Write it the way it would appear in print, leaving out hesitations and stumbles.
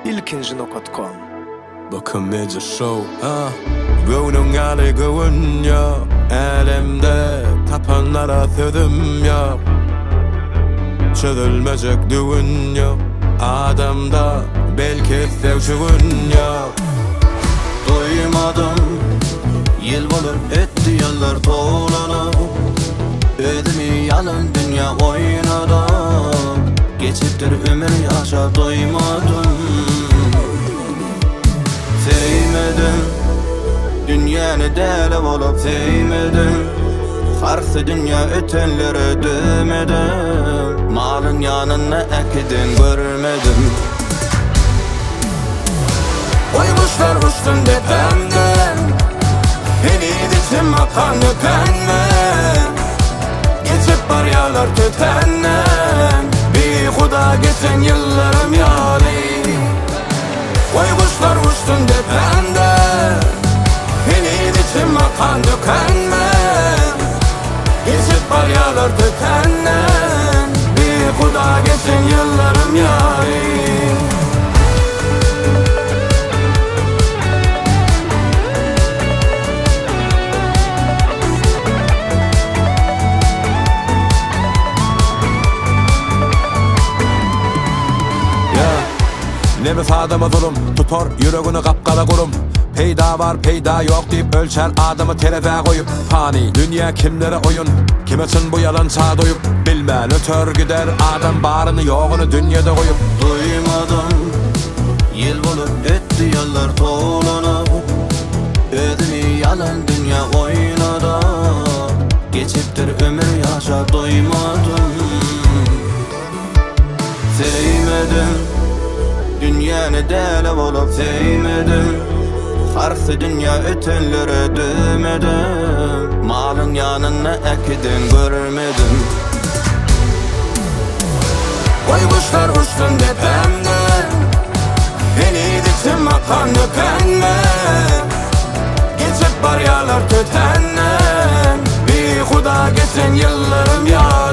ilkinci.com. Bakın Major Show Göğünün gali göğün yok, elimde tapanlara sözüm yok. Çözülmeyecek düğün yok, adamda belki sevşüğün yok. Duymadım, yıl olur etti yıllar dolanıp, ödümü yalın dünya oynadım. Geçiptir ömür yaşa doymadım. Sevmedim, dünyanı deli olup sevmedim. Karşı dünya ötenlere dövmedim. Malın yanına ekidin görmedim. Koymuşlar uçtun tepemden, beni diçim akan öpenme. Geçip baryalar tütenden, bir huda geçen yıllarım yâri. Koymuşlar uçtun tepemden, beni diçim akan dökenme. Geçip baryalar tütenden, bir huda geçen yıllarım yâri. Nefes adamı zulüm, tutar yüreğini kapkara kurum. Peyda var peyda yok deyip ölçer adamı teraze koyup. Fani dünya kimlere oyun, kim için bu yalan çağ doyup. Bilmel ötör gider adam barını yoğunu dünyada koyup. Duymadım, yıl bulup etti yıllar dolanıp, ödümü yalan dünya oynadı. Geçiptir ömür yaşa doymadım. Sevmedim, dünyanı deli olup sevmedim. Karşı dünya ötenlere dövmedim. Malın yanına ekidin görmedim. Koymuşlar uçtun tepemden, beni diçim akan dökenme. Geçip baryalar tütenden, bir huda geçen yıllarım ya.